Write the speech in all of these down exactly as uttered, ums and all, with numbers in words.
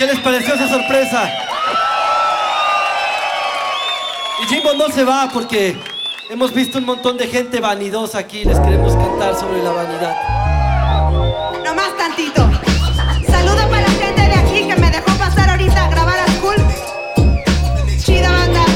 ¿Qué les pareció esa sorpresa? Y Jimbo no se va porque hemos visto un montón de gente vanidosa aquí. Les queremos cantar sobre la vanidad. No más tantito. Saludo para la gente de aquí que me dejó pasar ahorita a grabar a School. Chida banda.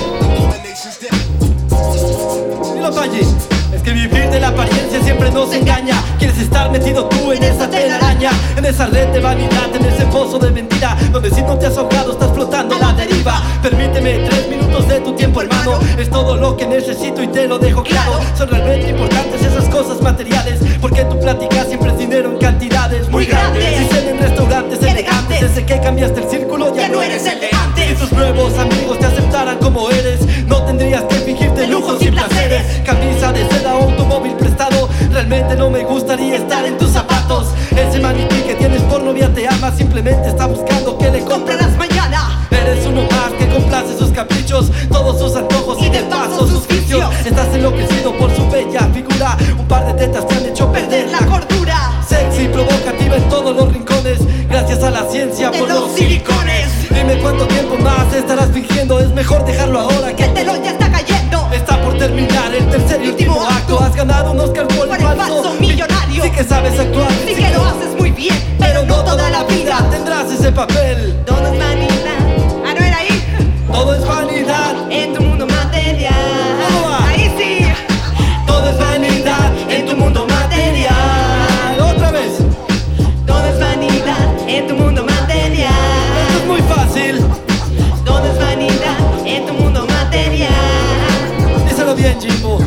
Dilo, Panji. Es que vivir de la apariencia siempre nos engaña. Quieres estar metido tú en esa telaraña, en esa red de vanidad, en ese pozo de mentira, donde si no te has ahogado estás flotando a la deriva. Permíteme tres minutos de tu tiempo, hermano. Es todo lo que necesito y te lo dejo claro. Son realmente importantes esas cosas materiales, porque tu plática siempre es dinero en cantidades muy grandes. Dicen en restaurantes elegantes, desde que cambiaste el círculo ya no eres el de antes. Si tus nuevos amigos te aceptaran como eres, no tendrías que fingirte lujos y placeres. Camisa de seda o automóvil prestado, realmente no me gustaría estar en tus zapatos. Ese maniquí que tienes por novia te ama, simplemente está buscando que le comprarás mañana. Eres uno más que complace sus caprichos, todos sus antojos y de paso sus vicios. Estás enloquecido por su bella figura, un par de tetas te han hecho perder la cordura. Sexy y provocativa en todos los rincones, gracias a la ciencia por los silicones. Dime cuánto tiempo más estarás fingiendo, es mejor dejarlo ahora que El telón ya está cayendo. está por terminar el tercer y último acto. Has ganado un Oscar por Por el el falso falso millonario. Sí que sabes actuar, Sí que lo haces muy bien, pero no toda la vida. tendrás ese papel. Todo es vanidad. Ah, ¿no era ahí? Todo es vanidad, En tu mundo material. ¿Cómo va? Ahí sí. todo es vanidad en tu mundo material. Otra vez, Todo es vanidad en tu mundo material. esto es muy fácil. Todo es vanidad en tu mundo material. Díselo bien, Jimbo.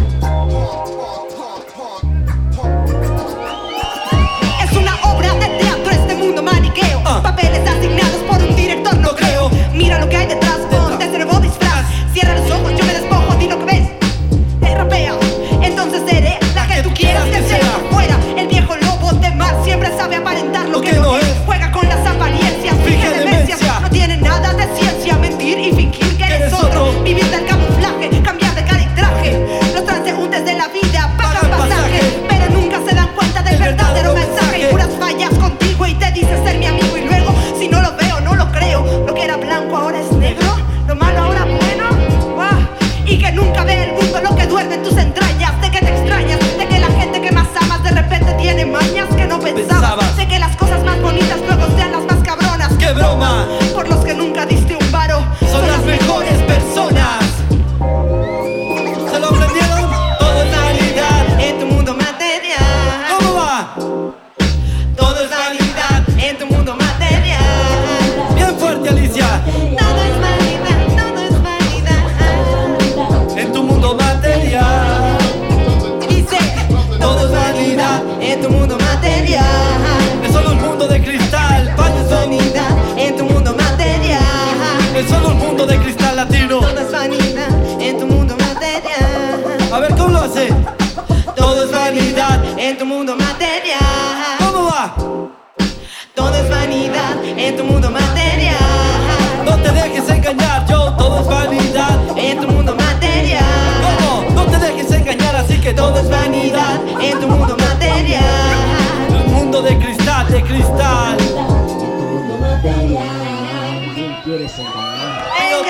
Es una obra de teatro este mundo maniqueo. Ah. Papeles asignados por un director, no No creo. creo. Mira lo que hay detrás, ponte ese nuevo disfraz. Cierra los ojos, yo me despojo, di lo que ves. Te rapea, entonces seré la que tú quieras que sea. Fuera, el viejo lobo de mar siempre sabe aparentar lo que no es. Juega con las apariencias, finge Finge demencia. demencia. No tiene nada de ciencia, mentir y fingir que eres Eres otro. otro. Vivir del camuflaje, cambiar de cara y traje. Los transeúntes de la vida pagan Pagan pasaje, pasaje. pero nunca se dan cuenta del El verdadero verdadero mensaje. Y mensaje. puras fallas contigo y te dice ser mi amigo. Y luego, si no lo veo, no lo creo. Lo que era blanco ahora es negro, lo malo ahora bueno. ¡Guau! Y que nunca ve el mundo lo que duerme en tus entrañas. De que te extrañas, de que la gente que más amas de repente tiene mañas que no pensabas. Pensabas. De que las cosas más bonitas luego sean las más cabronas. ¡Qué broma! Por los que nunca diste un varo, Son las mejores personas. ¿Se lo aprendieron? Todo es vanidad. en tu mundo material. ¿Cómo va? Todo es vanidad en tu mundo material. Bien fuerte, Alicia. Todo es vanidad, todo es vanidad. En tu mundo material. Dice, Todo es vanidad. en tu mundo material. Es solo un mundo de cristal, payaso. Vanidad en tu mundo material. Es solo un mundo de cristal latino. Todo es vanidad en tu mundo material. A ver, ¿cómo lo hace? Todo es vanidad. En tu mundo material. ¿Cómo va? Todo es vanidad en tu mundo material. No te dejes engañar, yo. Todo es vanidad. En tu mundo material. ¿Cómo? No te dejes engañar, así que todo es vanidad. En tu mundo material. Un mundo de cristal, de cristal. Mundo material, ¿quién quieres engañar?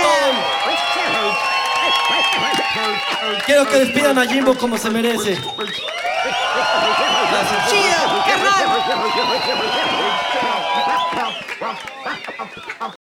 Quiero que despidan a Jimbo como se merece. Gracias. Chido, carnal.